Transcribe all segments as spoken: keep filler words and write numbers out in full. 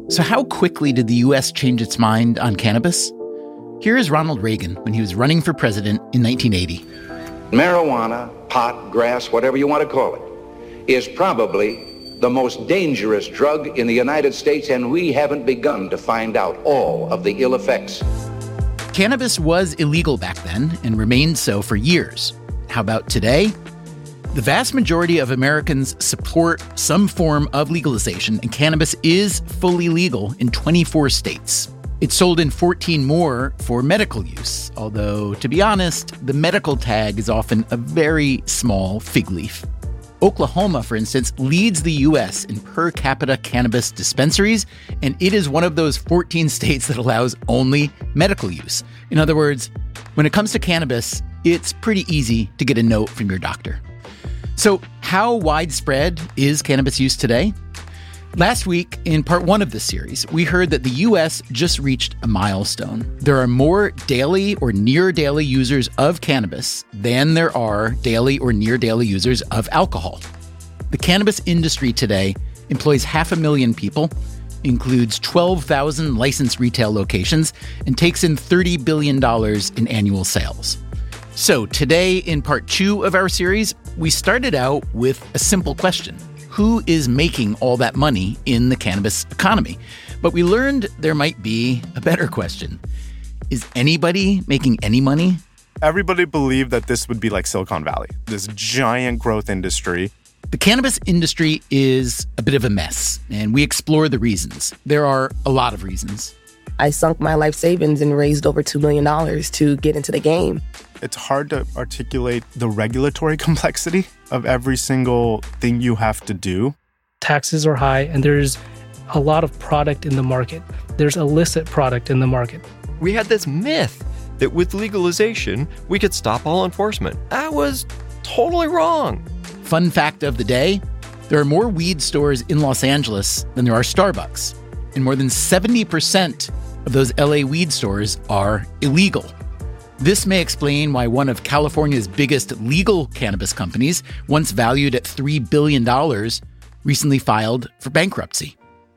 So how quickly did the U S change its mind on cannabis? Here is Ronald Reagan when he was running for president in nineteen eighty. Marijuana, pot, grass, whatever you want to call it, is probably the most dangerous drug in the United States, and we haven't begun to find out all of the ill effects. Cannabis was illegal back then and remained so for years. How about today? The vast majority of Americans support some form of legalization, and cannabis is fully legal in twenty-four states. It's sold in fourteen more for medical use, although, to be honest, the medical tag is often a very small fig leaf. Oklahoma, for instance, leads the U S in per capita cannabis dispensaries, and it is one of those fourteen states that allows only medical use. In other words, when it comes to cannabis, it's pretty easy to get a note from your doctor. So, how widespread is cannabis use today? Last week, in part one of this series, we heard that the U S just reached a milestone. There are more daily or near-daily users of cannabis than there are daily or near-daily users of alcohol. The cannabis industry today employs half a million people, includes twelve thousand licensed retail locations, and takes in thirty billion dollars in annual sales. So today, in part two of our series, we started out with a simple question. Who is making all that money in the cannabis economy? But we learned there might be a better question. Is anybody making any money? Everybody believed that this would be like Silicon Valley, this giant growth industry. The cannabis industry is a bit of a mess, and we explore the reasons. There are a lot of reasons. I sunk my life savings and raised over two million dollars to get into the game. It's hard to articulate the regulatory complexity of every single thing you have to do. Taxes are high, and there's a lot of product in the market. There's illicit product in the market. We had this myth that with legalization, we could stop all enforcement. That was totally wrong. Fun fact of the day, there are more weed stores in Los Angeles than there are Starbucks. And more than seventy percent of those L A weed stores are illegal. This may explain why one of California's biggest legal cannabis companies, once valued at three billion dollars, recently filed for bankruptcy.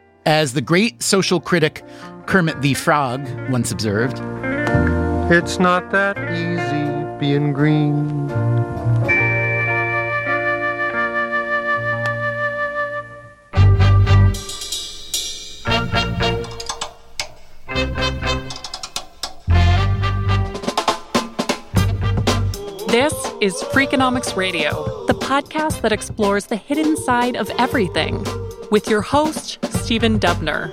As the great social critic Kermit the Frog once observed, "It's not that easy being green." This is Freakonomics Radio, the podcast that explores the hidden side of everything, with your host, Stephen Dubner.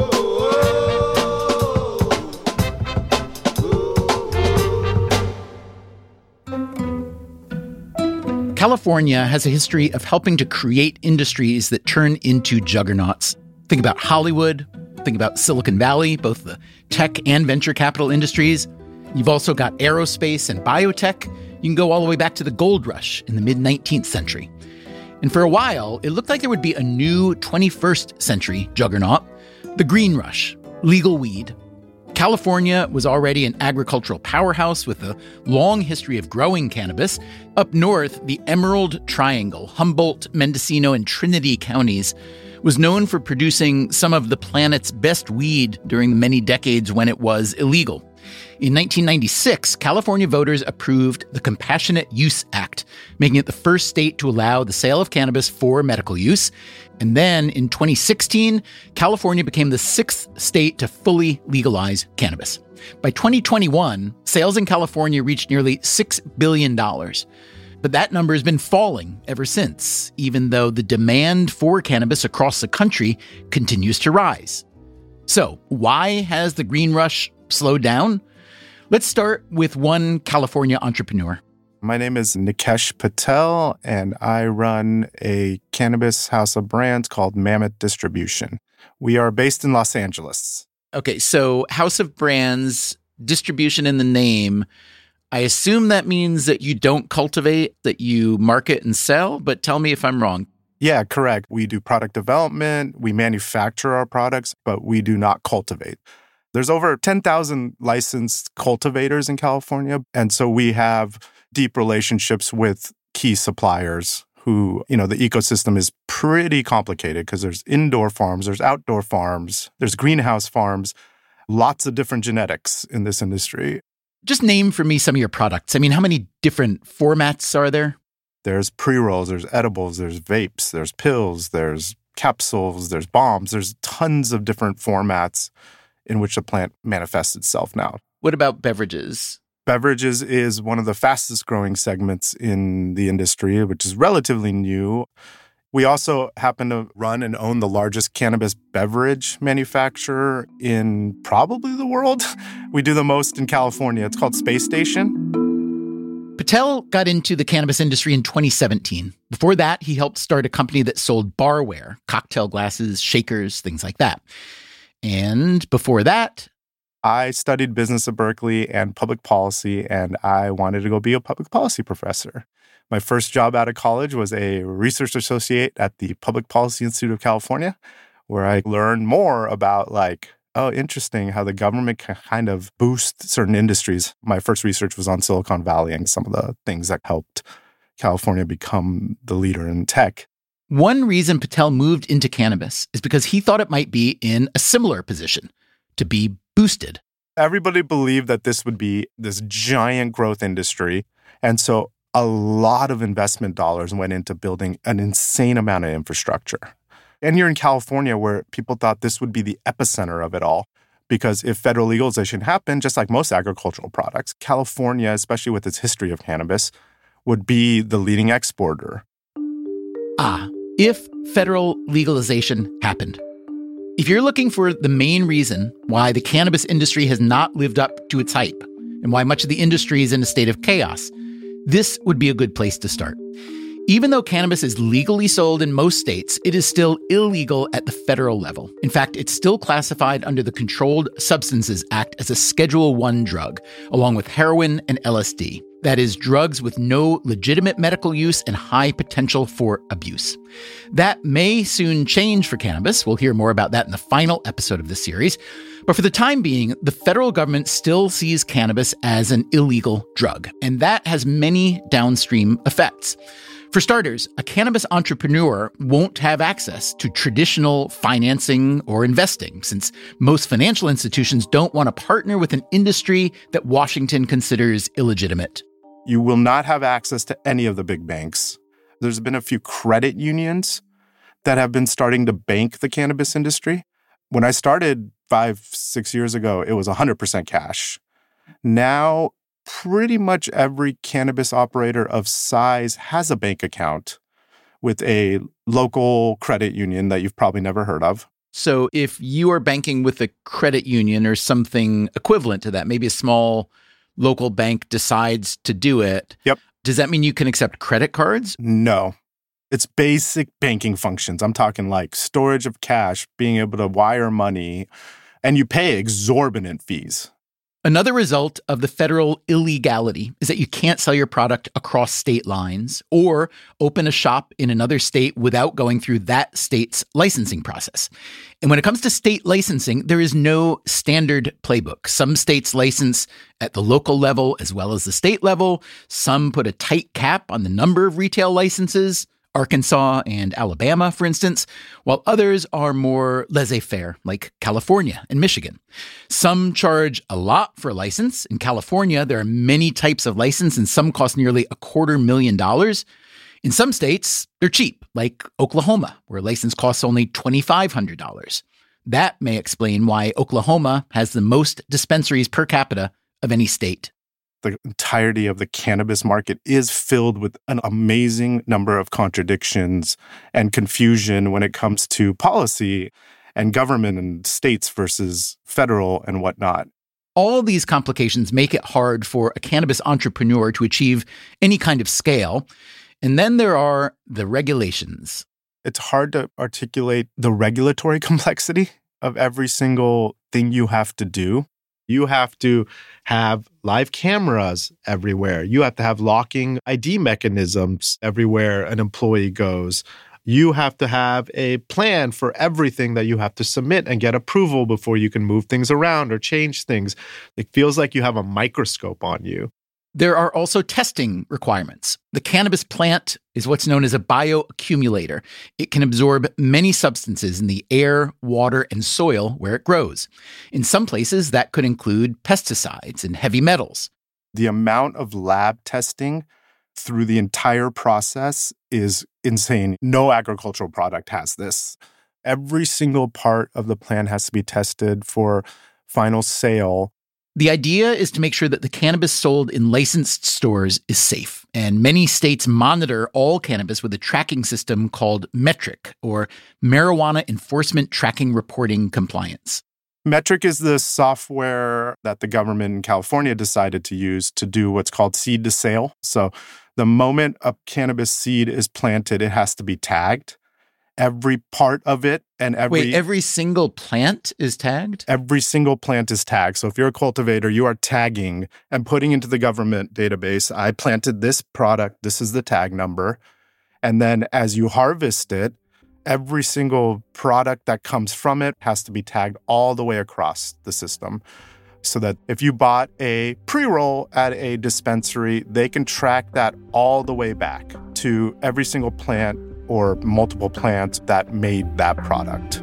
California has a history of helping to create industries that turn into juggernauts. Think about Hollywood, think about Silicon Valley, both the tech and venture capital industries. You've also got aerospace and biotech. You can go all the way back to the gold rush in the mid-nineteenth century. And for a while, it looked like there would be a new twenty-first century juggernaut, the green rush, legal weed. California was already an agricultural powerhouse with a long history of growing cannabis. Up north, the Emerald Triangle, Humboldt, Mendocino, and Trinity counties, was known for producing some of the planet's best weed during the many decades when it was illegal. In nineteen ninety-six, California voters approved the Compassionate Use Act, making it the first state to allow the sale of cannabis for medical use. And then in twenty sixteen, California became the sixth state to fully legalize cannabis. By twenty twenty-one, sales in California reached nearly six billion dollars. But that number has been falling ever since, even though the demand for cannabis across the country continues to rise. So, why has the green rush slowed down? Let's start with one California entrepreneur. My name is Nikesh Patel, and I run a cannabis house of brands called Mammoth Distribution. We are based in Los Angeles. Okay, so House of Brands, distribution in the name. I assume that means that you don't cultivate, that you market and sell, but tell me if I'm wrong. Yeah, correct. We do product development, we manufacture our products, but we do not cultivate. There's over ten thousand licensed cultivators in California, and so we have deep relationships with key suppliers who, you know, the ecosystem is pretty complicated because there's indoor farms, there's outdoor farms, there's greenhouse farms, lots of different genetics in this industry. Just name for me some of your products. I mean, how many different formats are there? There's pre-rolls, there's edibles, there's vapes, there's pills, there's capsules, there's bombs. There's tons of different formats in which the plant manifests itself now. What about beverages? Beverages is one of the fastest growing segments in the industry, which is relatively new. We also happen to run and own the largest cannabis beverage manufacturer in probably the world. We do the most in California. It's called Space Station. Patel got into the cannabis industry in twenty seventeen. Before that, he helped start a company that sold barware, cocktail glasses, shakers, things like that. And before that, I studied business at Berkeley and public policy, and I wanted to go be a public policy professor. My first job out of college was a research associate at the Public Policy Institute of California, where I learned more about, like, oh, interesting, how the government can kind of boost certain industries. My first research was on Silicon Valley and some of the things that helped California become the leader in tech. One reason Patel moved into cannabis is because he thought it might be in a similar position, to be boosted. Everybody believed that this would be this giant growth industry. And so a lot of investment dollars went into building an insane amount of infrastructure. And you're in California, where people thought this would be the epicenter of it all. Because if federal legalization happened, just like most agricultural products, California, especially with its history of cannabis, would be the leading exporter. Ah, if federal legalization happened. If you're looking for the main reason why the cannabis industry has not lived up to its hype and why much of the industry is in a state of chaos, this would be a good place to start. Even though cannabis is legally sold in most states, it is still illegal at the federal level. In fact, it's still classified under the Controlled Substances Act as a Schedule one drug, along with heroin and L S D. That is, drugs with no legitimate medical use and high potential for abuse. That may soon change for cannabis. We'll hear more about that in the final episode of the series. But for the time being, the federal government still sees cannabis as an illegal drug, and that has many downstream effects. For starters, a cannabis entrepreneur won't have access to traditional financing or investing, since most financial institutions don't want to partner with an industry that Washington considers illegitimate. You will not have access to any of the big banks. There's been a few credit unions that have been starting to bank the cannabis industry. When I started five, six years ago, it was one hundred percent cash. Now, pretty much every cannabis operator of size has a bank account with a local credit union that you've probably never heard of. So if you are banking with a credit union or something equivalent to that, maybe a small local bank decides to do it. Yep. Does that mean you can accept credit cards? No. It's basic banking functions. I'm talking like storage of cash, being able to wire money, and you pay exorbitant fees. Another result of the federal illegality is that you can't sell your product across state lines or open a shop in another state without going through that state's licensing process. And when it comes to state licensing, there is no standard playbook. Some states license at the local level as well as the state level. Some put a tight cap on the number of retail licenses. Arkansas and Alabama, for instance, while others are more laissez-faire, like California and Michigan. Some charge a lot for a license. In California, there are many types of license, and some cost nearly a quarter million dollars. In some states, they're cheap, like Oklahoma, where a license costs only two thousand five hundred dollars. That may explain why Oklahoma has the most dispensaries per capita of any state. The entirety of the cannabis market is filled with an amazing number of contradictions and confusion when it comes to policy and government and states versus federal and whatnot. All these complications make it hard for a cannabis entrepreneur to achieve any kind of scale. And then there are the regulations. It's hard to articulate the regulatory complexity of every single thing you have to do. You have to have live cameras everywhere. You have to have locking I D mechanisms everywhere an employee goes. You have to have a plan for everything that you have to submit and get approval before you can move things around or change things. It feels like you have a microscope on you. There are also testing requirements. The cannabis plant is what's known as a bioaccumulator. It can absorb many substances in the air, water, and soil where it grows. In some places, that could include pesticides and heavy metals. The amount of lab testing through the entire process is insane. No agricultural product has this. Every single part of the plant has to be tested for final sale. The idea is to make sure that the cannabis sold in licensed stores is safe, and many states monitor all cannabis with a tracking system called METRIC, or Marijuana Enforcement Tracking Reporting Compliance. METRIC is the software that the government in California decided to use to do what's called seed to sale. So the moment a cannabis seed is planted, it has to be tagged. Every part of it and every... Wait, every single plant is tagged? Every single plant is tagged. So if you're a cultivator, you are tagging and putting into the government database, I planted this product, this is the tag number. And then as you harvest it, every single product that comes from it has to be tagged all the way across the system. So that if you bought a pre-roll at a dispensary, they can track that all the way back to every single plant or multiple plants that made that product.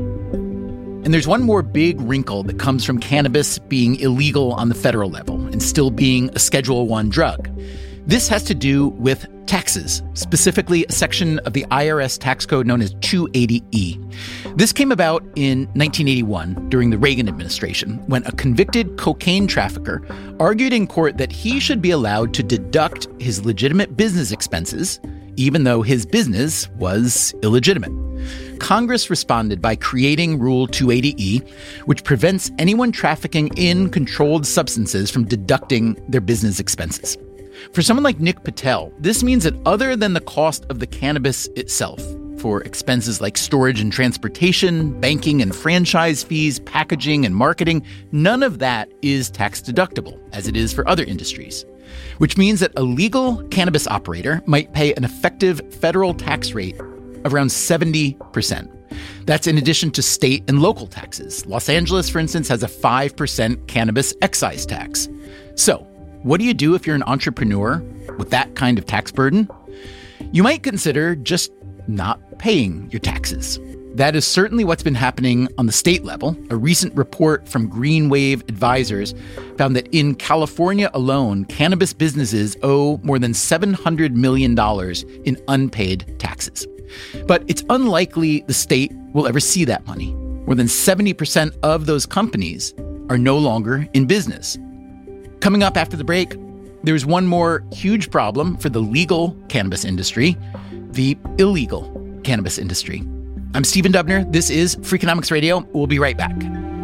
And there's one more big wrinkle that comes from cannabis being illegal on the federal level and still being a Schedule One drug. This has to do with taxes, specifically a section of the I R S tax code known as two eighty E. This came about in nineteen eighty-one during the Reagan administration when a convicted cocaine trafficker argued in court that he should be allowed to deduct his legitimate business expenses, even though his business was illegitimate. Congress responded by creating Rule two eighty E, which prevents anyone trafficking in controlled substances from deducting their business expenses. For someone like Nick Patel, this means that other than the cost of the cannabis itself, for expenses like storage and transportation, banking and franchise fees, packaging and marketing, none of that is tax deductible, as it is for other industries. Which means that a legal cannabis operator might pay an effective federal tax rate of around seventy percent. That's in addition to state and local taxes. Los Angeles, for instance, has a five percent cannabis excise tax. So, what do you do if you're an entrepreneur with that kind of tax burden? You might consider just not paying your taxes. That is certainly what's been happening on the state level. A recent report from Green Wave Advisors found that in California alone, cannabis businesses owe more than seven hundred million dollars in unpaid taxes. But it's unlikely the state will ever see that money. More than seventy percent of those companies are no longer in business. Coming up after the break, there's one more huge problem for the legal cannabis industry, the illegal cannabis industry. I'm Stephen Dubner. This is Freakonomics Radio. We'll be right back.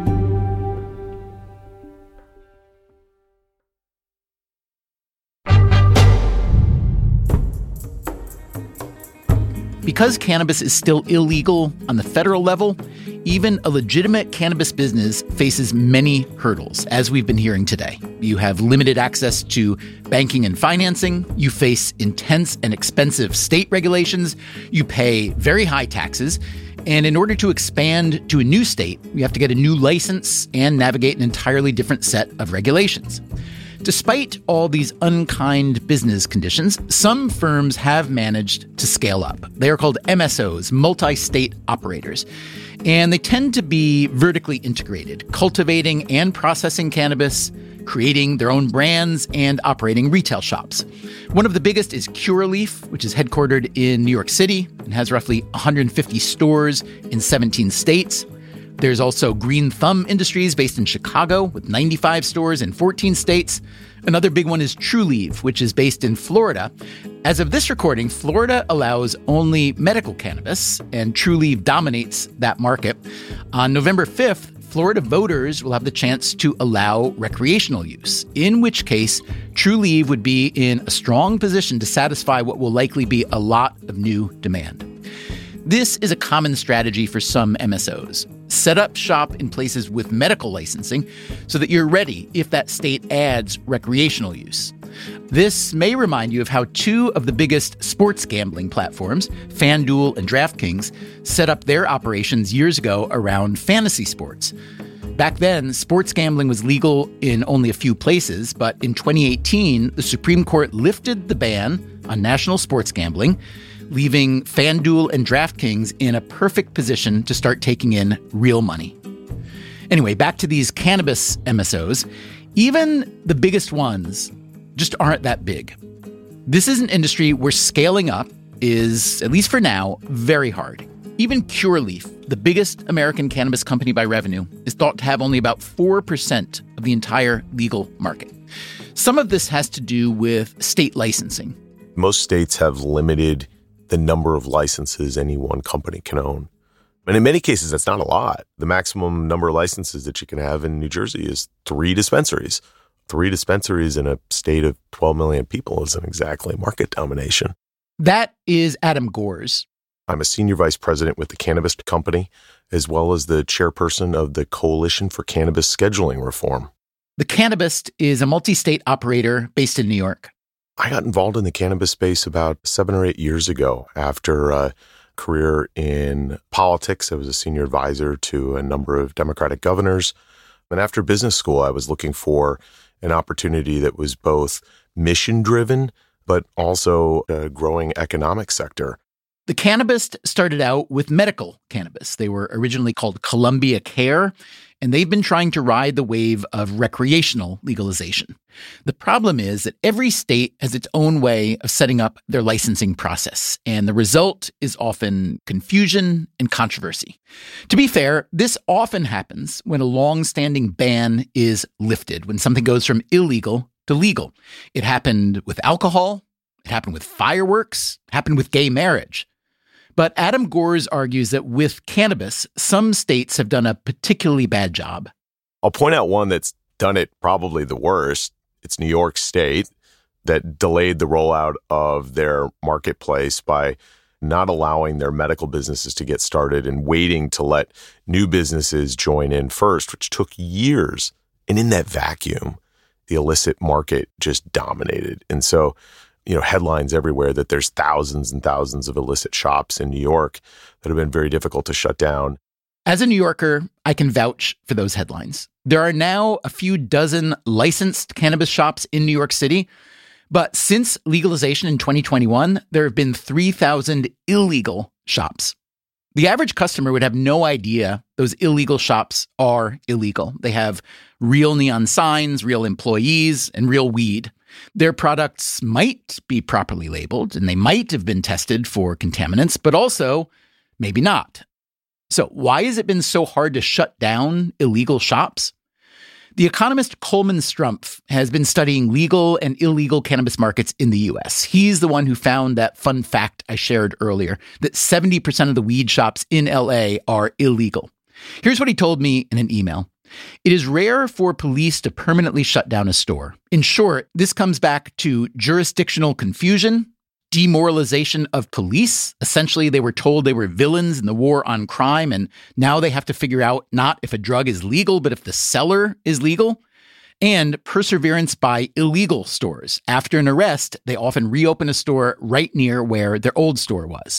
Because cannabis is still illegal on the federal level, even a legitimate cannabis business faces many hurdles, as we've been hearing today. You have limited access to banking and financing. You face intense and expensive state regulations. You pay very high taxes. And in order to expand to a new state, you have to get a new license and navigate an entirely different set of regulations. Despite all these unkind business conditions, some firms have managed to scale up. They are called M S Os, multi-state operators, and they tend to be vertically integrated, cultivating and processing cannabis, creating their own brands, and operating retail shops. One of the biggest is Curaleaf, which is headquartered in New York City and has roughly one hundred fifty stores in seventeen states. There's also Green Thumb Industries based in Chicago with ninety-five stores in fourteen states. Another big one is Trulieve, which is based in Florida. As of this recording, Florida allows only medical cannabis, and Trulieve dominates that market. On November fifth, Florida voters will have the chance to allow recreational use, in which case Trulieve would be in a strong position to satisfy what will likely be a lot of new demand. This is a common strategy for some M S Os. Set up shop in places with medical licensing so that you're ready if that state adds recreational use. This may remind you of how two of the biggest sports gambling platforms, FanDuel and DraftKings, set up their operations years ago around fantasy sports. Back then, sports gambling was legal in only a few places, but in twenty eighteen, the Supreme Court lifted the ban on national sports gambling, leaving FanDuel and DraftKings in a perfect position to start taking in real money. Anyway, back to these cannabis M S Os. Even the biggest ones just aren't that big. This is an industry where scaling up is, at least for now, very hard. Even Curaleaf, the biggest American cannabis company by revenue, is thought to have only about four percent of the entire legal market. Some of this has to do with state licensing. Most states have limited the number of licenses any one company can own. And in many cases, that's not a lot. The maximum number of licenses that you can have in New Jersey is three dispensaries. Three dispensaries in a state of twelve million people isn't exactly market domination. That is Adam Gores. I'm a senior vice president with the Cannabis Company, as well as the chairperson of the Coalition for Cannabis Scheduling Reform. The Cannabist is a multi-state operator based in New York. I got involved in the cannabis space about seven or eight years ago after a career in politics. I was a senior advisor to a number of Democratic governors. And after business school, I was looking for an opportunity that was both mission-driven, but also a growing economic sector. The Cannabist started out with medical cannabis. They were originally called Columbia Care, and they've been trying to ride the wave of recreational legalization. The problem is that every state has its own way of setting up their licensing process, and the result is often confusion and controversy. To be fair, this often happens when a long-standing ban is lifted, when something goes from illegal to legal. It happened with alcohol, it happened with fireworks, it happened with gay marriage. But Adam Gores argues that with cannabis, some states have done a particularly bad job. I'll point out one that's done it probably the worst. It's New York State that delayed the rollout of their marketplace by not allowing their medical businesses to get started and waiting to let new businesses join in first, which took years. And in that vacuum, the illicit market just dominated. And so you know, headlines everywhere that there's thousands and thousands of illicit shops in New York that have been very difficult to shut down. As a New Yorker, I can vouch for those headlines. There are now a few dozen licensed cannabis shops in New York City, but since legalization in twenty twenty-one, there have been three thousand illegal shops. The average customer would have no idea those illegal shops are illegal. They have real neon signs, real employees, and real weed. Their products might be properly labeled, and they might have been tested for contaminants, but also maybe not. So why has it been so hard to shut down illegal shops? The economist Coleman Strumpf has been studying legal and illegal cannabis markets in the U S. He's the one who found that fun fact I shared earlier, that seventy percent of the weed shops in L A are illegal. Here's what he told me in an email. It is rare for police to permanently shut down a store. In short, this comes back to jurisdictional confusion, demoralization of police. Essentially, they were told they were villains in the war on crime, and now they have to figure out not if a drug is legal, but if the seller is legal. And perseverance by illegal stores. After an arrest, they often reopen a store right near where their old store was.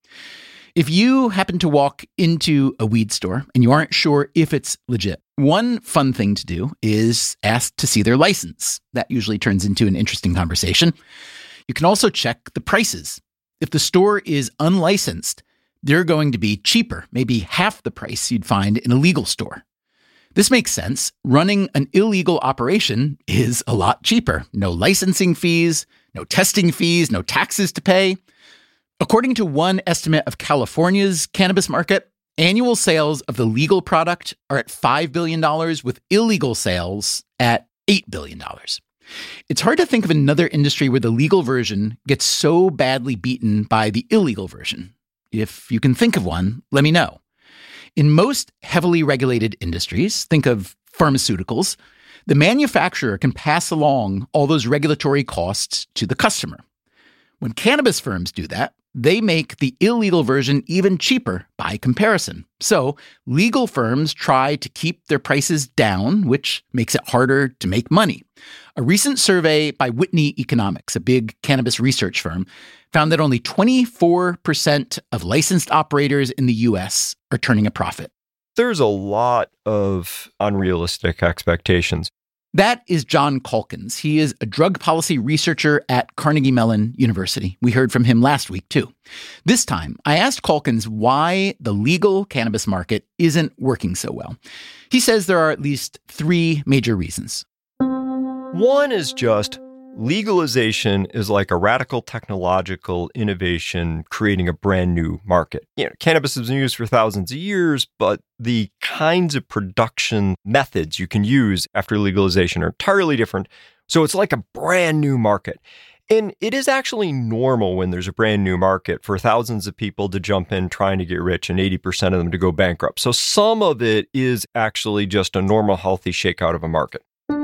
If you happen to walk into a weed store and you aren't sure if it's legit, one fun thing to do is ask to see their license. That usually turns into an interesting conversation. You can also check the prices. If the store is unlicensed, they're going to be cheaper, maybe half the price you'd find in a legal store. This makes sense. Running an illegal operation is a lot cheaper. No licensing fees, no testing fees, no taxes to pay. According to one estimate of California's cannabis market, annual sales of the legal product are at five billion dollars, with illegal sales at eight billion dollars. It's hard to think of another industry where the legal version gets so badly beaten by the illegal version. If you can think of one, let me know. In most heavily regulated industries, think of pharmaceuticals, the manufacturer can pass along all those regulatory costs to the customer. When cannabis firms do that, they make the illegal version even cheaper by comparison. So legal firms try to keep their prices down, which makes it harder to make money. A recent survey by Whitney Economics, a big cannabis research firm, found that only twenty-four percent of licensed operators in the U S are turning a profit. There's a lot of unrealistic expectations. That is John Calkins. He is a drug policy researcher at Carnegie Mellon University. We heard from him last week, too. This time, I asked Calkins why the legal cannabis market isn't working so well. He says there are at least three major reasons. One is just legalization is like a radical technological innovation creating a brand new market. You know, cannabis has been used for thousands of years, but the kinds of production methods you can use after legalization are entirely different. So it's like a brand new market. And it is actually normal when there's a brand new market for thousands of people to jump in trying to get rich and eighty percent of them to go bankrupt. So some of it is actually just a normal, healthy shakeout of a market.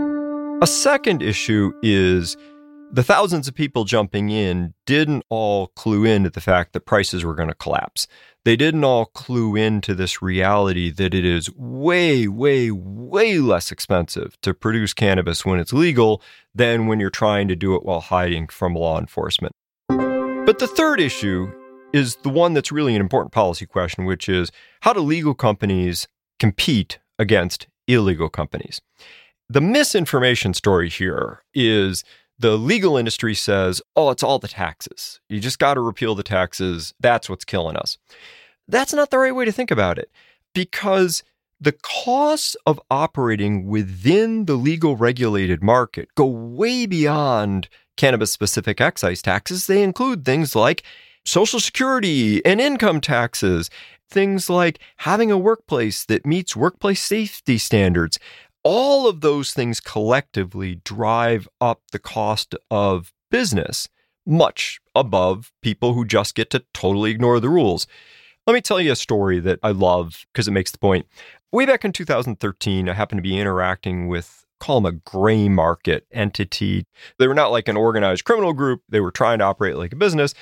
A second issue is the thousands of people jumping in didn't all clue into the fact that prices were going to collapse. They didn't all clue into this reality that it is way, way, way less expensive to produce cannabis when it's legal than when you're trying to do it while hiding from law enforcement. But the third issue is the one that's really an important policy question, which is how do legal companies compete against illegal companies? The misinformation story here is the legal industry says, oh, it's all the taxes. You just got to repeal the taxes. That's what's killing us. That's not the right way to think about it, because the costs of operating within the legal regulated market go way beyond cannabis-specific excise taxes. They include things like Social Security and income taxes, things like having a workplace that meets workplace safety standards. All of those things collectively drive up the cost of business, much above people who just get to totally ignore the rules. Let me tell you a story that I love because it makes the point. Way back in two thousand thirteen, I happened to be interacting with, call them a gray market entity. They were not like an organized criminal group. They were trying to operate like a business.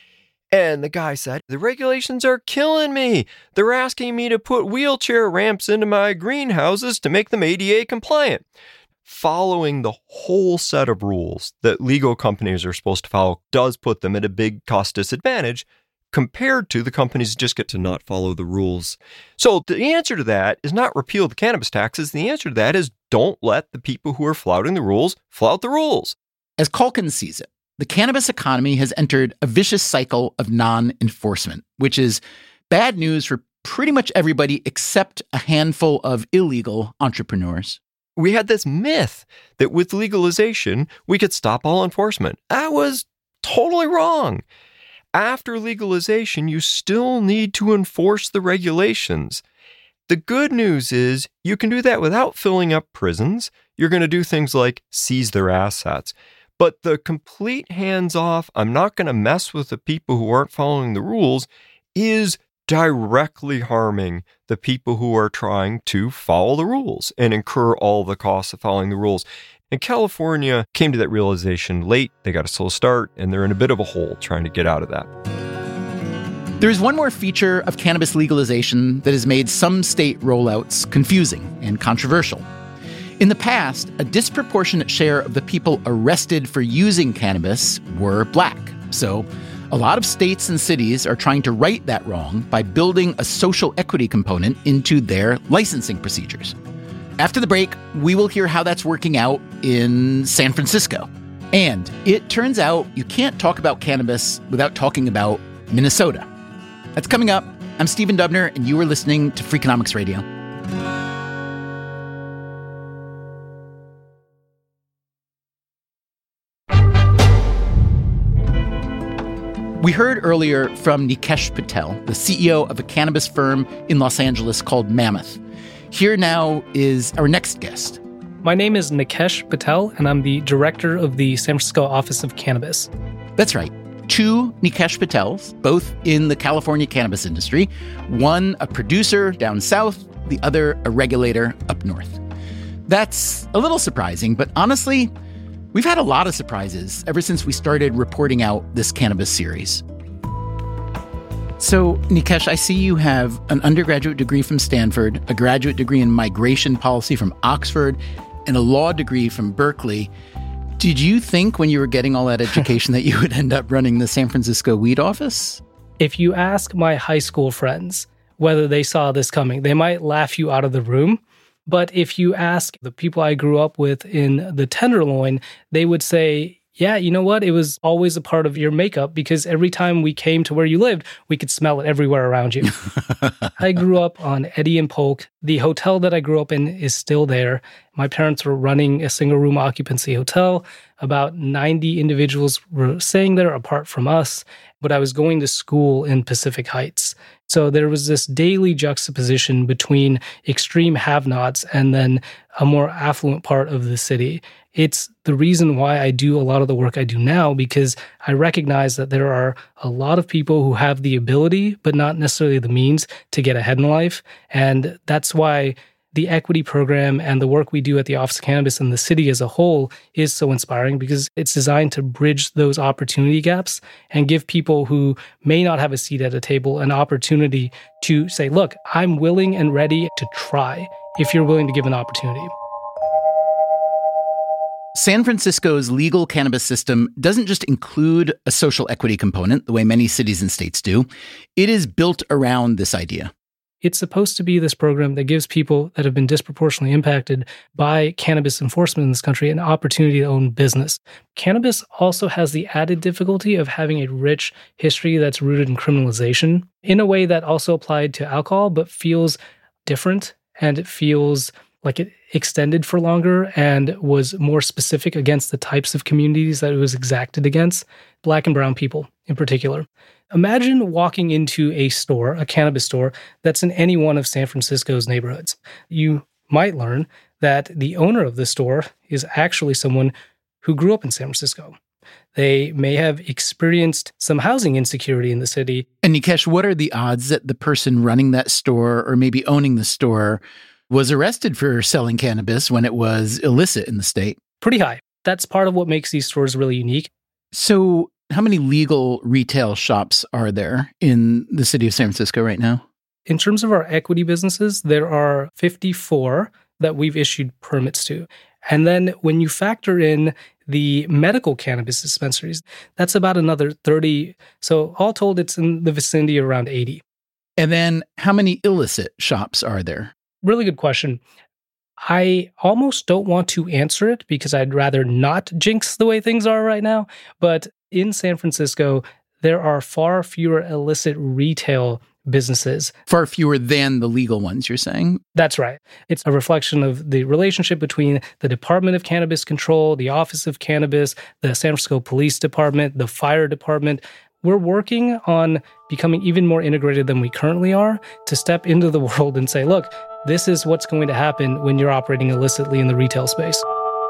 And the guy said, the regulations are killing me. They're asking me to put wheelchair ramps into my greenhouses to make them A D A compliant. Following the whole set of rules that legal companies are supposed to follow does put them at a big cost disadvantage compared to the companies that just get to not follow the rules. So the answer to that is not repeal the cannabis taxes. The answer to that is don't let the people who are flouting the rules flout the rules. As Calkins sees it, the cannabis economy has entered a vicious cycle of non-enforcement, which is bad news for pretty much everybody except a handful of illegal entrepreneurs. We had this myth that with legalization, we could stop all enforcement. That was totally wrong. After legalization, you still need to enforce the regulations. The good news is you can do that without filling up prisons. You're going to do things like seize their assets. But the complete hands-off, I'm not going to mess with the people who aren't following the rules, is directly harming the people who are trying to follow the rules and incur all the costs of following the rules. And California came to that realization late. They got a slow start, and they're in a bit of a hole trying to get out of that. There's one more feature of cannabis legalization that has made some state rollouts confusing and controversial. In the past, a disproportionate share of the people arrested for using cannabis were black. So a lot of states and cities are trying to right that wrong by building a social equity component into their licensing procedures. After the break, we will hear how that's working out in San Francisco. And it turns out you can't talk about cannabis without talking about Minnesota. That's coming up. I'm Stephen Dubner, and you are listening to Freakonomics Radio. We heard earlier from Nikesh Patel, the C E O of a cannabis firm in Los Angeles called Mammoth. Here now is our next guest. My name is Nikesh Patel, and I'm the director of the San Francisco Office of Cannabis. That's right. Two Nikesh Patels, both in the California cannabis industry. One a producer down south, the other a regulator up north. That's a little surprising, but honestly, we've had a lot of surprises ever since we started reporting out this cannabis series. So, Nikesh, I see you have an undergraduate degree from Stanford, a graduate degree in migration policy from Oxford, and a law degree from Berkeley. Did you think when you were getting all that education that you would end up running the San Francisco weed office? If you ask my high school friends, whether they saw this coming. They might laugh you out of the room. But if you ask the people I grew up with in the Tenderloin, they would say, yeah, you know what? It was always a part of your makeup because every time we came to where you lived, we could smell it everywhere around you. I grew up on Eddy and Polk. The hotel that I grew up in is still there. My parents were running a single room occupancy hotel. About ninety individuals were staying there apart from us, but I was going to school in Pacific Heights. So there was this daily juxtaposition between extreme have-nots and then a more affluent part of the city. It's the reason why I do a lot of the work I do now, because I recognize that there are a lot of people who have the ability, but not necessarily the means to get ahead in life. And that's why the equity program and the work we do at the Office of Cannabis and the city as a whole is so inspiring, because it's designed to bridge those opportunity gaps and give people who may not have a seat at a table an opportunity to say, look, I'm willing and ready to try if you're willing to give an opportunity. San Francisco's legal cannabis system doesn't just include a social equity component, the way many cities and states do. It is built around this idea. It's supposed to be this program that gives people that have been disproportionately impacted by cannabis enforcement in this country an opportunity to own business. Cannabis also has the added difficulty of having a rich history that's rooted in criminalization in a way that also applied to alcohol, but feels different, and it feels like it extended for longer and was more specific against the types of communities that it was exacted against, Black and brown people in particular. Imagine walking into a store, a cannabis store, that's in any one of San Francisco's neighborhoods. You might learn that the owner of the store is actually someone who grew up in San Francisco. They may have experienced some housing insecurity in the city. And Nikesh, what are the odds that the person running that store or maybe owning the store was arrested for selling cannabis when it was illicit in the state? Pretty high. That's part of what makes these stores really unique. So how many legal retail shops are there in the city of San Francisco right now? In terms of our equity businesses, there are fifty-four that we've issued permits to. And then when you factor in the medical cannabis dispensaries, that's about another thirty. So all told, it's in the vicinity of around eighty. And then how many illicit shops are there? Really good question. I almost don't want to answer it because I'd rather not jinx the way things are right now. But in San Francisco, there are far fewer illicit retail businesses. Far fewer than the legal ones, you're saying? That's right. It's a reflection of the relationship between the Department of Cannabis Control, the Office of Cannabis, the San Francisco Police Department, the Fire Department. We're working on becoming even more integrated than we currently are to step into the world and say, look, this is what's going to happen when you're operating illicitly in the retail space.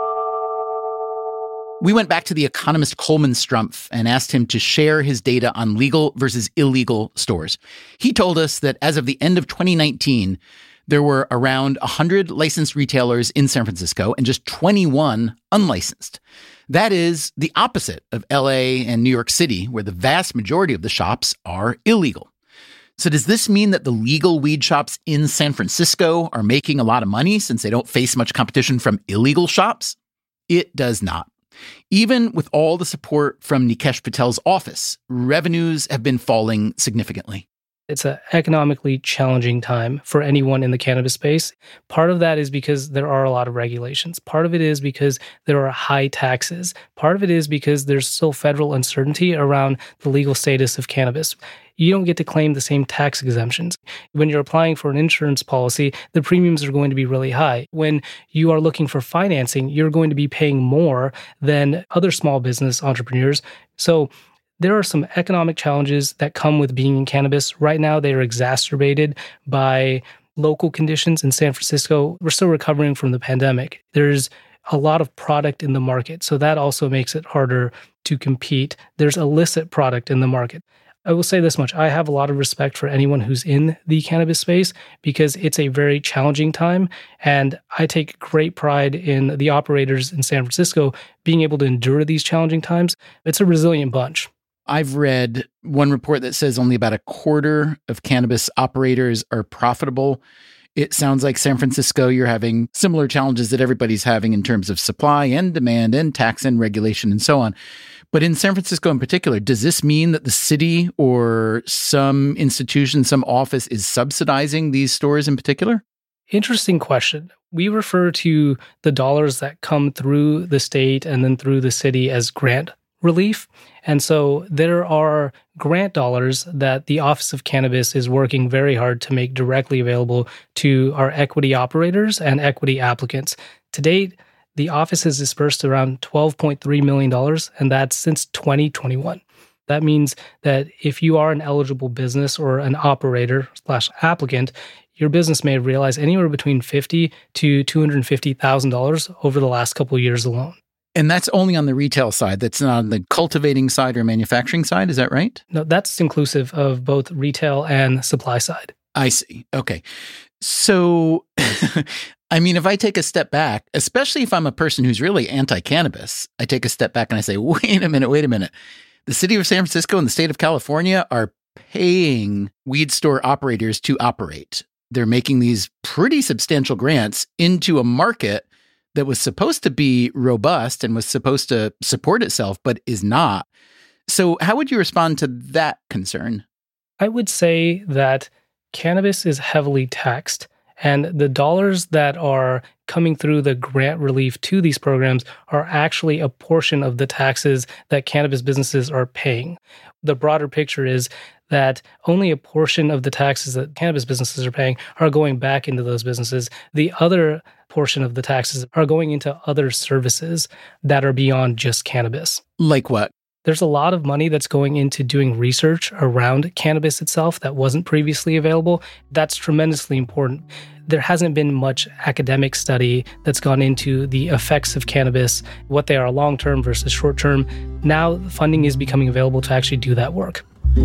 We went back to the economist Coleman Strumpf and asked him to share his data on legal versus illegal stores. He told us that as of the end of twenty nineteen, there were around one hundred licensed retailers in San Francisco and just twenty-one unlicensed. That is the opposite of L A and New York City, where the vast majority of the shops are illegal. So does this mean that the legal weed shops in San Francisco are making a lot of money since they don't face much competition from illegal shops? It does not. Even with all the support from Nikesh Patel's office, revenues have been falling significantly. It's an economically challenging time for anyone in the cannabis space. Part of that is because there are a lot of regulations. Part of it is because there are high taxes. Part of it is because there's still federal uncertainty around the legal status of cannabis. You don't get to claim the same tax exemptions. When you're applying for an insurance policy, the premiums are going to be really high. When you are looking for financing, you're going to be paying more than other small business entrepreneurs. So there are some economic challenges that come with being in cannabis. Right now, they are exacerbated by local conditions in San Francisco. We're still recovering from the pandemic. There's a lot of product in the market, so that also makes it harder to compete. There's illicit product in the market. I will say this much. I have a lot of respect for anyone who's in the cannabis space because it's a very challenging time. And I take great pride in the operators in San Francisco being able to endure these challenging times. It's a resilient bunch. I've read one report that says only about a quarter of cannabis operators are profitable. It sounds like San Francisco, you're having similar challenges that everybody's having in terms of supply and demand and tax and regulation and so on. But in San Francisco in particular, does this mean that the city or some institution, some office is subsidizing these stores in particular? Interesting question. We refer to the dollars that come through the state and then through the city as grant relief. And so there are grant dollars that the Office of Cannabis is working very hard to make directly available to our equity operators and equity applicants. To date, the office has dispersed around twelve point three million dollars, and that's since twenty twenty-one. That means that if you are an eligible business or an operator slash applicant, your business may have realized anywhere between fifty thousand dollars to two hundred fifty thousand dollars over the last couple of years alone. And that's only on the retail side. That's not on the cultivating side or manufacturing side. Is that right? No, that's inclusive of both retail and supply side. I see. Okay. So, I mean, if I take a step back, especially if I'm a person who's really anti-cannabis, I take a step back and I say, wait a minute, wait a minute. The city of San Francisco and the state of California are paying weed store operators to operate. They're making these pretty substantial grants into a market that was supposed to be robust and was supposed to support itself, but is not. So how would you respond to that concern? I would say that cannabis is heavily taxed, and the dollars that are coming through the grant relief to these programs are actually a portion of the taxes that cannabis businesses are paying. The broader picture is that only a portion of the taxes that cannabis businesses are paying are going back into those businesses. The other portion of the taxes are going into other services that are beyond just cannabis. Like what? There's a lot of money that's going into doing research around cannabis itself that wasn't previously available. That's tremendously important. There hasn't been much academic study that's gone into the effects of cannabis, what they are long-term versus short-term. Now funding is becoming available to actually do that work.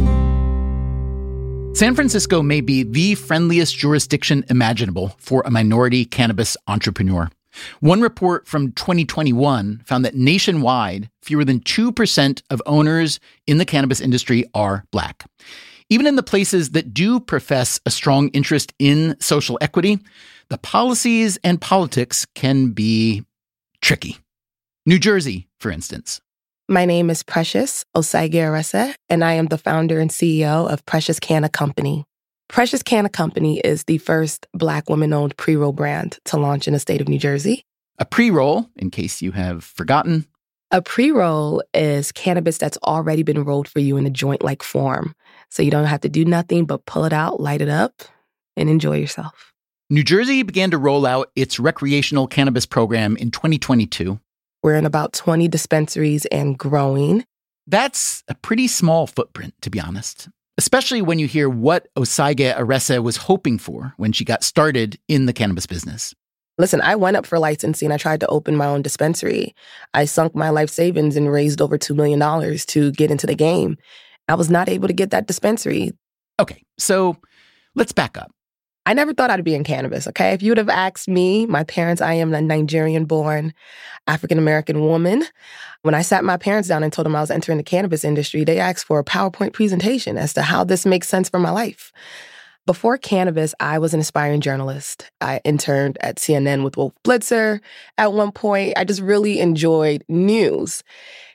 San Francisco may be the friendliest jurisdiction imaginable for a minority cannabis entrepreneur. One report from twenty twenty-one found that nationwide, fewer than two percent of owners in the cannabis industry are Black. Even in the places that do profess a strong interest in social equity, the policies and politics can be tricky. New Jersey, for instance. My name is Precious Osagie-Arese, and I am the founder and C E O of Precious Canna Company. Precious Canna Company is the first Black woman-owned pre-roll brand to launch in the state of New Jersey. A pre-roll, in case you have forgotten. A pre-roll is cannabis that's already been rolled for you in a joint-like form. So you don't have to do nothing but pull it out, light it up, and enjoy yourself. New Jersey began to roll out its recreational cannabis program in twenty twenty-two. We're in about twenty dispensaries and growing. That's a pretty small footprint, to be honest, especially when you hear what Osagie-Arese was hoping for when she got started in the cannabis business. Listen, I went up for licensing. I tried to open my own dispensary. I sunk my life savings and raised over two million dollars to get into the game. I was not able to get that dispensary. Okay, so let's back up. I never thought I'd be in cannabis, okay? If you would have asked me, my parents, I am a Nigerian-born African-American woman. When I sat my parents down and told them I was entering the cannabis industry, they asked for a PowerPoint presentation as to how this makes sense for my life. Before cannabis, I was an aspiring journalist. I interned at C N N with Wolf Blitzer at one point. I just really enjoyed news.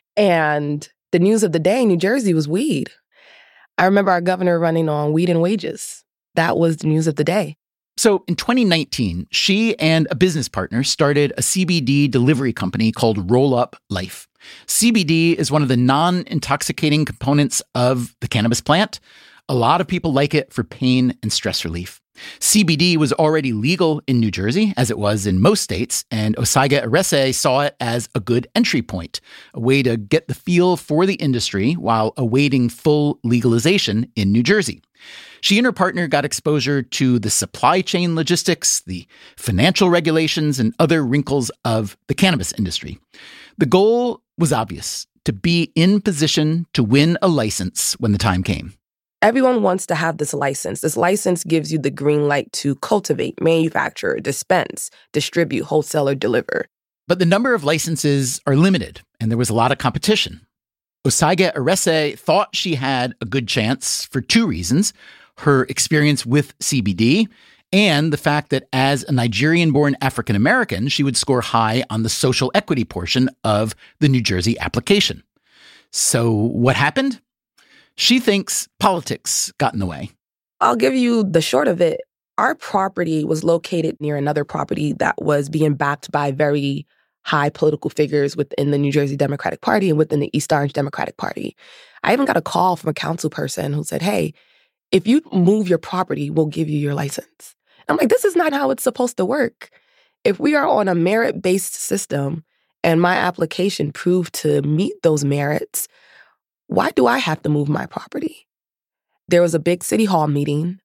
And the news of the day in New Jersey was weed. I remember our governor running on weed and wages. That was the news of the day. So in twenty nineteen, she and a business partner started a C B D delivery company called Roll Up Life. C B D is one of the non-intoxicating components of the cannabis plant. A lot of people like it for pain and stress relief. C B D was already legal in New Jersey, as it was in most states, and Osagie-Arese saw it as a good entry point, a way to get the feel for the industry while awaiting full legalization in New Jersey. She and her partner got exposure to the supply chain logistics, the financial regulations, and other wrinkles of the cannabis industry. The goal was obvious, to be in position to win a license when the time came. Everyone wants to have this license. This license gives you the green light to cultivate, manufacture, dispense, distribute, wholesale, or deliver. But the number of licenses are limited, and there was a lot of competition. Osagie-Arese thought she had a good chance for two reasons: her experience with C B D and the fact that as a Nigerian-born African-American, she would score high on the social equity portion of the New Jersey application. So what happened? She thinks politics got in the way. I'll give you the short of it. Our property was located near another property that was being backed by very high political figures within the New Jersey Democratic Party and within the East Orange Democratic Party. I even got a call from a council person who said, hey, if you move your property, we'll give you your license. I'm like, this is not how it's supposed to work. If we are on a merit-based system and my application proved to meet those merits, why do I have to move my property? There was a big city hall meeting.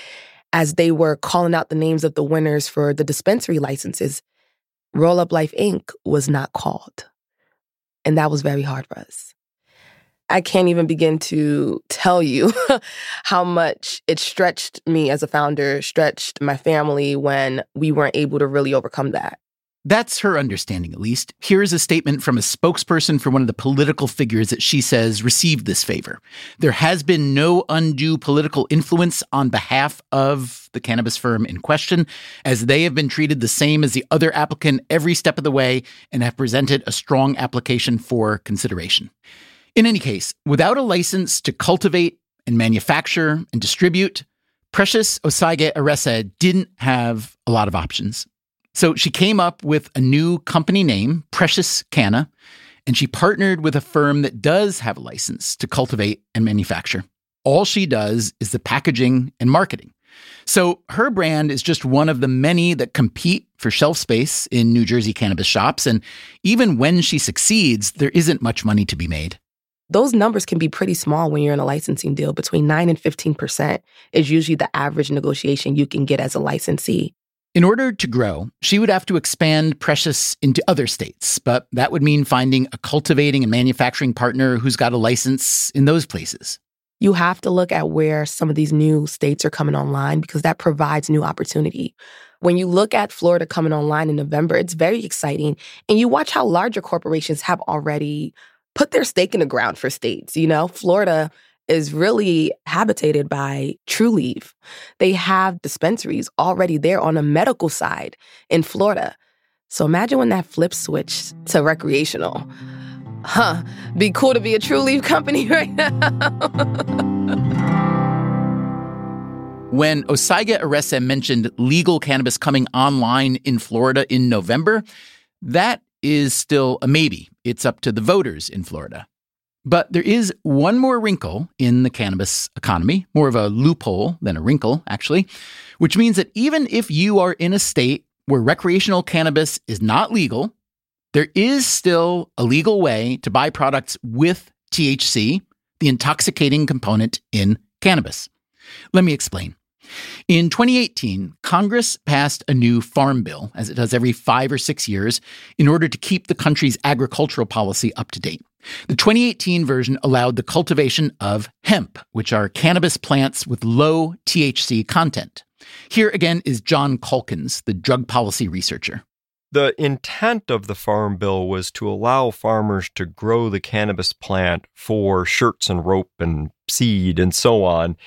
As they were calling out the names of the winners for the dispensary licenses, Roll Up Life Incorporated was not called. And that was very hard for us. I can't even begin to tell you how much it stretched me as a founder, stretched my family when we weren't able to really overcome that. That's her understanding, at least. Here's a statement from a spokesperson for one of the political figures that she says received this favor. There has been no undue political influence on behalf of the cannabis firm in question, as they have been treated the same as the other applicant every step of the way and have presented a strong application for consideration. In any case, without a license to cultivate and manufacture and distribute, Precious Osaige-Arese didn't have a lot of options. So she came up with a new company name, Precious Canna, and she partnered with a firm that does have a license to cultivate and manufacture. All she does is the packaging and marketing. So her brand is just one of the many that compete for shelf space in New Jersey cannabis shops, and even when she succeeds, there isn't much money to be made. Those numbers can be pretty small when you're in a licensing deal. Between nine and fifteen percent is usually the average negotiation you can get as a licensee. In order to grow, she would have to expand Precious into other states, but that would mean finding a cultivating and manufacturing partner who's got a license in those places. You have to look at where some of these new states are coming online because that provides new opportunity. When you look at Florida coming online in November, it's very exciting. And you watch how larger corporations have already put their stake in the ground for states. You know, Florida is really habitated by Trulieve. They have dispensaries already there on the medical side in Florida. So imagine when that flips switch to recreational. Huh, be cool to be a Trulieve company right now. When Osaige-Arese mentioned legal cannabis coming online in Florida in November, that is still a maybe. It's up to the voters in Florida. But there is one more wrinkle in the cannabis economy, more of a loophole than a wrinkle, actually, which means that even if you are in a state where recreational cannabis is not legal, there is still a legal way to buy products with T H C, the intoxicating component in cannabis. Let me explain. In twenty eighteen, Congress passed a new farm bill, as it does every five or six years, in order to keep the country's agricultural policy up to date. The twenty eighteen version allowed the cultivation of hemp, which are cannabis plants with low T H C content. Here again is John Calkins, the drug policy researcher. The intent of the Farm Bill was to allow farmers to grow the cannabis plant for shirts and rope and seed and so on.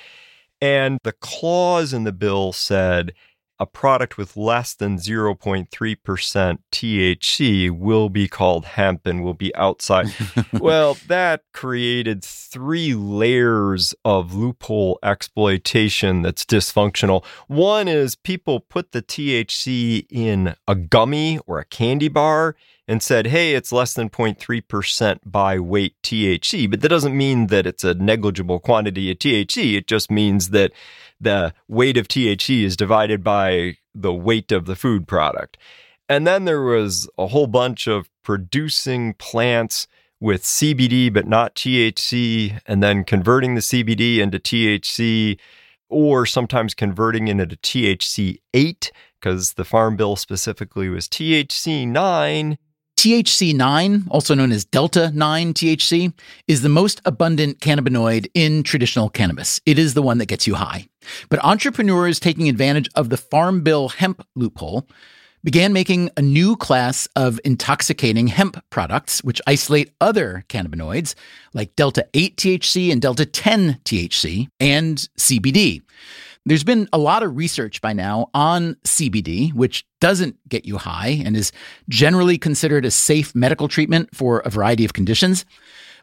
And the clause in the bill said a product with less than zero point three percent T H C will be called hemp and will be outside. Well, that created three layers of loophole exploitation that's dysfunctional. One is people put the T H C in a gummy or a candy bar and said, hey, it's less than zero point three percent by weight T H C. But that doesn't mean that it's a negligible quantity of T H C. It just means that the weight of T H C is divided by the weight of the food product. And then there was a whole bunch of producing plants with C B D but not T H C, and then converting the C B D into T H C, or sometimes converting it into T H C eight, because the Farm Bill specifically was T H C nine. T H C nine, also known as Delta nine T H C, is the most abundant cannabinoid in traditional cannabis. It is the one that gets you high. But entrepreneurs taking advantage of the Farm Bill hemp loophole began making a new class of intoxicating hemp products, which isolate other cannabinoids like Delta eight T H C and Delta ten T H C and C B D. There's been a lot of research by now on C B D, which doesn't get you high and is generally considered a safe medical treatment for a variety of conditions.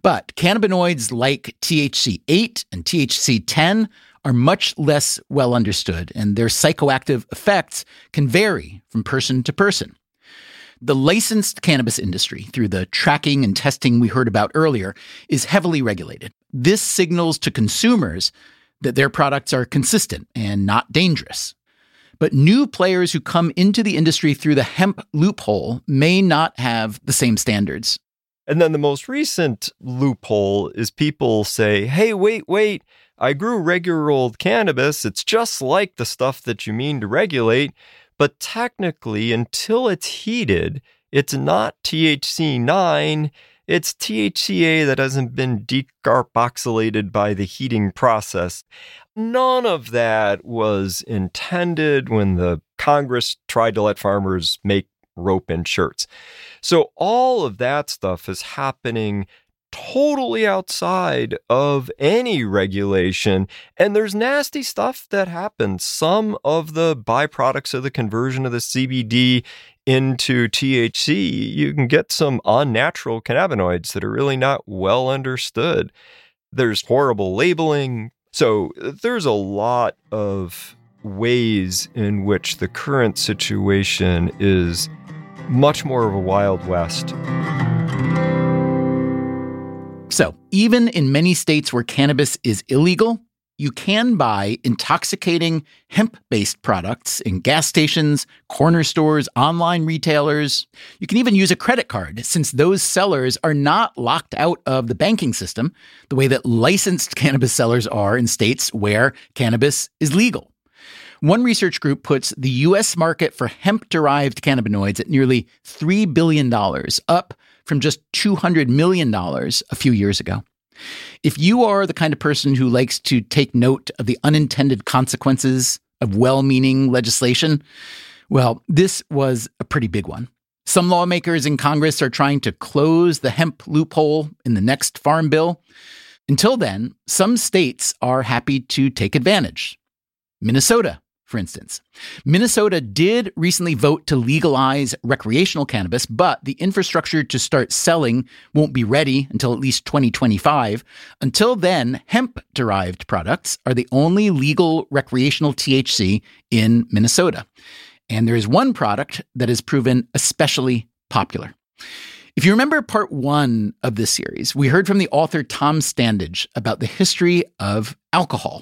But cannabinoids like T H C eight and T H C ten are much less well understood, and their psychoactive effects can vary from person to person. The licensed cannabis industry, through the tracking and testing we heard about earlier, is heavily regulated. This signals to consumers that their products are consistent and not dangerous. But new players who come into the industry through the hemp loophole may not have the same standards. And then the most recent loophole is people say, hey, wait, wait, I grew regular old cannabis. It's just like the stuff that you mean to regulate. But technically, until it's heated, it's not T H C nine. It's T H C A that hasn't been decarboxylated by the heating process. None of that was intended when the Congress tried to let farmers make rope-in shirts. So all of that stuff is happening totally outside of any regulation. And there's nasty stuff that happens. Some of the byproducts of the conversion of the C B D into T H C, you can get some unnatural cannabinoids that are really not well understood. There's horrible labeling. So there's a lot of ways in which the current situation is much more of a Wild West. So, even in many states where cannabis is illegal, you can buy intoxicating hemp-based products in gas stations, corner stores, online retailers. You can even use a credit card, since those sellers are not locked out of the banking system the way that licensed cannabis sellers are in states where cannabis is legal. One research group puts the U S market for hemp-derived cannabinoids at nearly three billion dollars, up from just two hundred million dollars a few years ago. If you are the kind of person who likes to take note of the unintended consequences of well-meaning legislation, well, this was a pretty big one. Some lawmakers in Congress are trying to close the hemp loophole in the next farm bill. Until then, some states are happy to take advantage. Minnesota, for instance. Minnesota did recently vote to legalize recreational cannabis, but the infrastructure to start selling won't be ready until at least twenty twenty-five. Until then, hemp-derived products are the only legal recreational T H C in Minnesota. And there is one product that has proven especially popular. If you remember part one of this series, we heard from the author Tom Standage about the history of alcohol.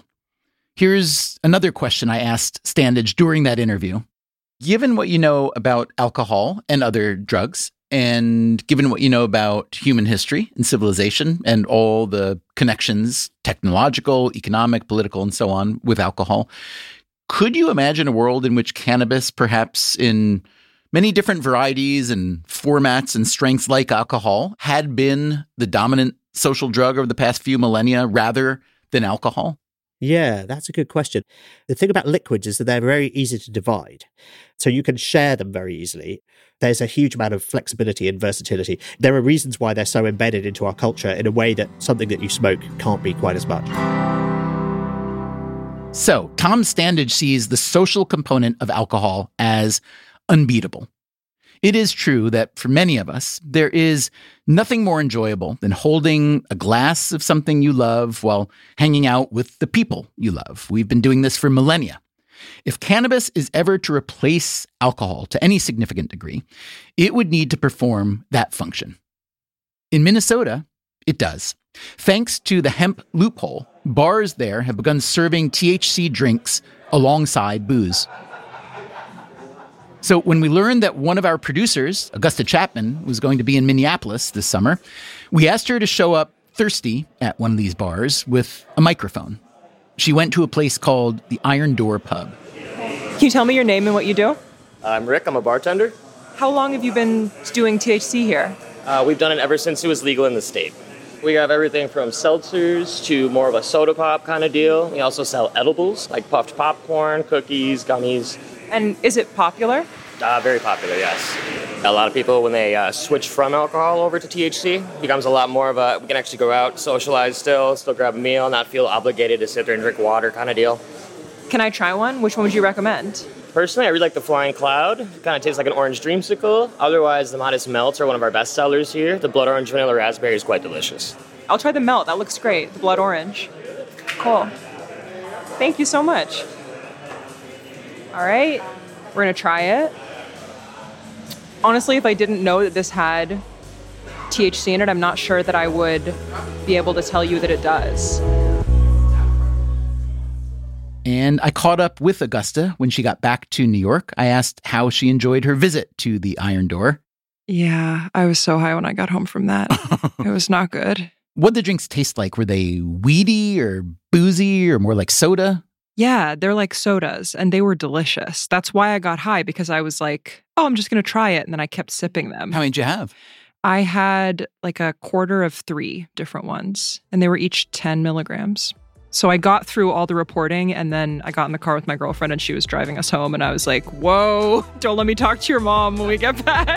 Here's another question I asked Standage during that interview. Given what you know about alcohol and other drugs, and given what you know about human history and civilization and all the connections, technological, economic, political, and so on, with alcohol, could you imagine a world in which cannabis, perhaps in many different varieties and formats and strengths like alcohol, had been the dominant social drug over the past few millennia rather than alcohol? Yeah, that's a good question. The thing about liquids is that they're very easy to divide. So you can share them very easily. There's a huge amount of flexibility and versatility. There are reasons why they're so embedded into our culture in a way that something that you smoke can't be quite as much. So Tom Standage sees the social component of alcohol as unbeatable. It is true that for many of us, there is nothing more enjoyable than holding a glass of something you love while hanging out with the people you love. We've been doing this for millennia. If cannabis is ever to replace alcohol to any significant degree, it would need to perform that function. In Minnesota, it does. Thanks to the hemp loophole, bars there have begun serving T H C drinks alongside booze. So when we learned that one of our producers, Augusta Chapman, was going to be in Minneapolis this summer, we asked her to show up thirsty at one of these bars with a microphone. She went to a place called the Iron Door Pub. Can you tell me your name and what you do? I'm Rick. I'm a bartender. How long have you been doing T H C here? Uh, we've done it ever since it was legal in the state. We have everything from seltzers to more of a soda pop kind of deal. We also sell edibles like puffed popcorn, cookies, gummies. And is it popular? Uh, very popular, yes. A lot of people, when they uh, switch from alcohol over to T H C, it becomes a lot more of a, we can actually go out, socialize still, still grab a meal, not feel obligated to sit there and drink water kind of deal. Can I try one? Which one would you recommend? Personally, I really like the Flying Cloud. It kind of tastes like an orange dreamsicle. Otherwise, the Modest Melts are one of our best sellers here. The Blood Orange Vanilla Raspberry is quite delicious. I'll try the melt. That looks great. The blood orange. Cool. Thank you so much. All right. We're going to try it. Honestly, if I didn't know that this had T H C in it, I'm not sure that I would be able to tell you that it does. And I caught up with Augusta when she got back to New York. I asked how she enjoyed her visit to the Iron Door. Yeah, I was so high when I got home from that. It was not good. What'd the drinks taste like? Were they weedy or boozy or more like soda? Yeah, they're like sodas, and they were delicious. That's why I got high, because I was like, oh, I'm just going to try it. And then I kept sipping them. How many did you have? I had like a quarter of three different ones, and they were each ten milligrams. So I got through all the reporting, and then I got in the car with my girlfriend, and she was driving us home, and I was like, whoa, don't let me talk to your mom when we get back.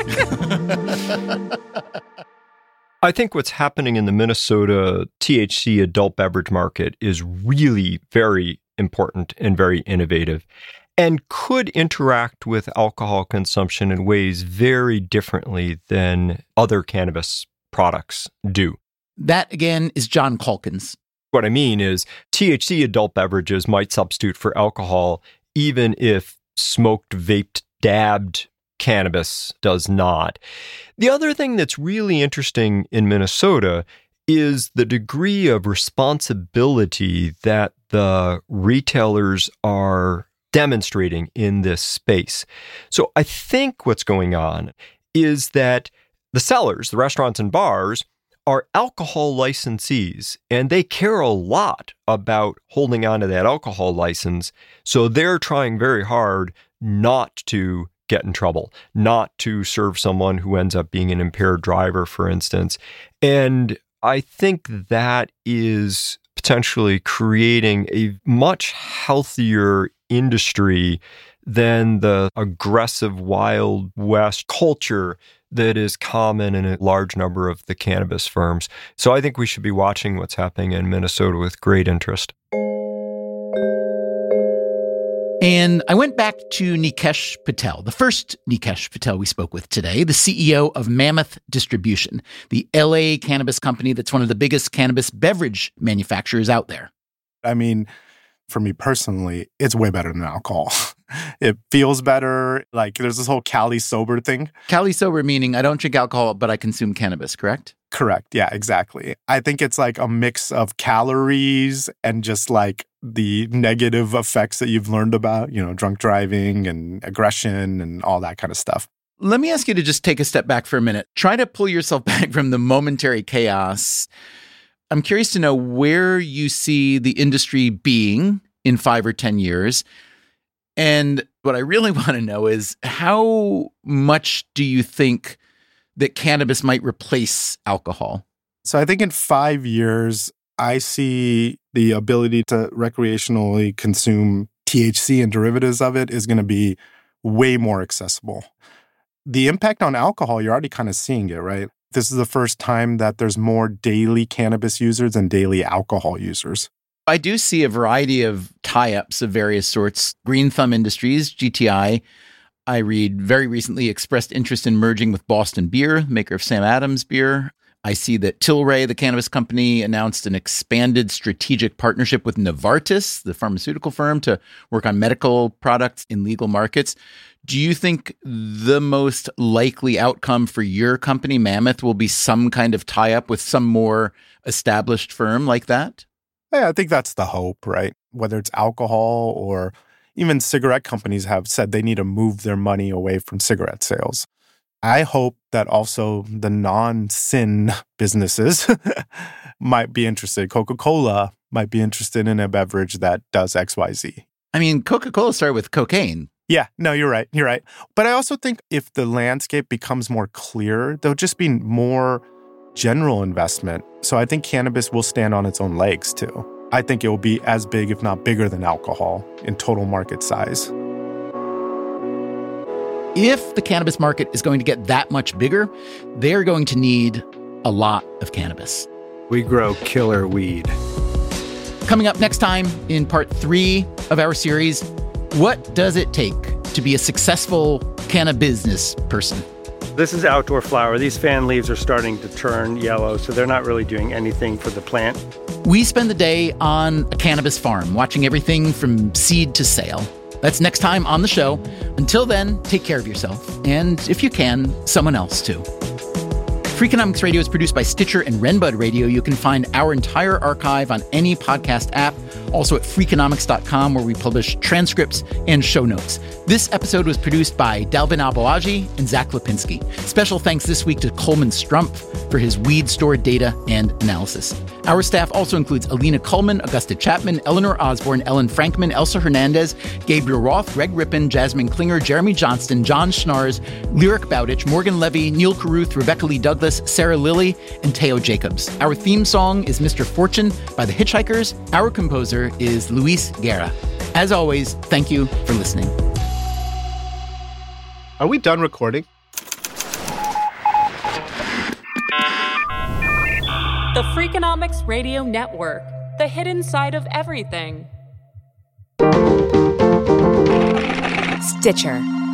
I think what's happening in the Minnesota T H C adult beverage market is really very important and very innovative, and could interact with alcohol consumption in ways very differently than other cannabis products do. That, again, is John Calkins. What I mean is T H C adult beverages might substitute for alcohol, even if smoked, vaped, dabbed cannabis does not. The other thing that's really interesting in Minnesota is the degree of responsibility that the retailers are demonstrating in this space. So I think what's going on is that the sellers, the restaurants and bars, are alcohol licensees, and they care a lot about holding on to that alcohol license. So they're trying very hard not to get in trouble, not to serve someone who ends up being an impaired driver, for instance. And I think that is potentially creating a much healthier industry than the aggressive Wild West culture that is common in a large number of the cannabis firms. So I think we should be watching what's happening in Minnesota with great interest. And I went back to Nikesh Patel, the first Nikesh Patel we spoke with today, the C E O of Mammoth Distribution, the L A cannabis company that's one of the biggest cannabis beverage manufacturers out there. I mean, for me personally, it's way better than alcohol. It feels better. Like there's this whole Cali sober thing. Cali sober meaning I don't drink alcohol, but I consume cannabis, correct? Correct. Yeah, exactly. I think it's like a mix of calories and just like the negative effects that you've learned about, you know, drunk driving and aggression and all that kind of stuff. Let me ask you to just take a step back for a minute. Try to pull yourself back from the momentary chaos. I'm curious to know where you see the industry being in five or ten years. And what I really want to know is how much do you think that cannabis might replace alcohol? So I think in five years, I see the ability to recreationally consume T H C and derivatives of it is going to be way more accessible. The impact on alcohol, you're already kind of seeing it, right? This is the first time that there's more daily cannabis users than daily alcohol users. I do see a variety of tie-ups of various sorts. Green Thumb Industries, G T I, I read very recently expressed interest in merging with Boston Beer, maker of Sam Adams beer. I see that Tilray, the cannabis company, announced an expanded strategic partnership with Novartis, the pharmaceutical firm, to work on medical products in legal markets. Do you think the most likely outcome for your company, Mammoth, will be some kind of tie-up with some more established firm like that? Yeah, I think that's the hope, right? Whether it's alcohol or even cigarette companies have said they need to move their money away from cigarette sales. I hope that also the non-sin businesses might be interested. Coca-Cola might be interested in a beverage that does X Y Z. I mean, Coca-Cola started with cocaine. Yeah, no, you're right. You're right. But I also think if the landscape becomes more clear, there'll just be more general investment. So I think cannabis will stand on its own legs too. I think it will be as big, if not bigger than alcohol in total market size. If the cannabis market is going to get that much bigger, they're going to need a lot of cannabis. We grow killer weed. Coming up next time in part three of our series, what does it take to be a successful cannabis person? This is outdoor flower. These fan leaves are starting to turn yellow, so they're not really doing anything for the plant. We spend the day on a cannabis farm, watching everything from seed to sale. That's next time on the show. Until then, take care of yourself, and if you can, someone else too. Freakonomics Radio is produced by Stitcher and Renbud Radio. You can find our entire archive on any podcast app, also at freakonomics dot com, where we publish transcripts and show notes. This episode was produced by Dalvin Alboaji and Zach Lipinski. Special thanks this week to Coleman Strumpf for his weed store data and analysis. Our staff also includes Alina Kuhlman, Augusta Chapman, Eleanor Osborne, Ellen Frankman, Elsa Hernandez, Gabriel Roth, Greg Rippin, Jasmine Klinger, Jeremy Johnston, John Schnars, Lyric Bowditch, Morgan Levy, Neil Carruth, Rebecca Lee Douglas, Sarah Lilly, and Teo Jacobs. Our theme song is Mister Fortune by the Hitchhikers. Our composer is Luis Guerra. As always, thank you for listening. Are we done recording? The Freakonomics Radio Network, the hidden side of everything. Stitcher.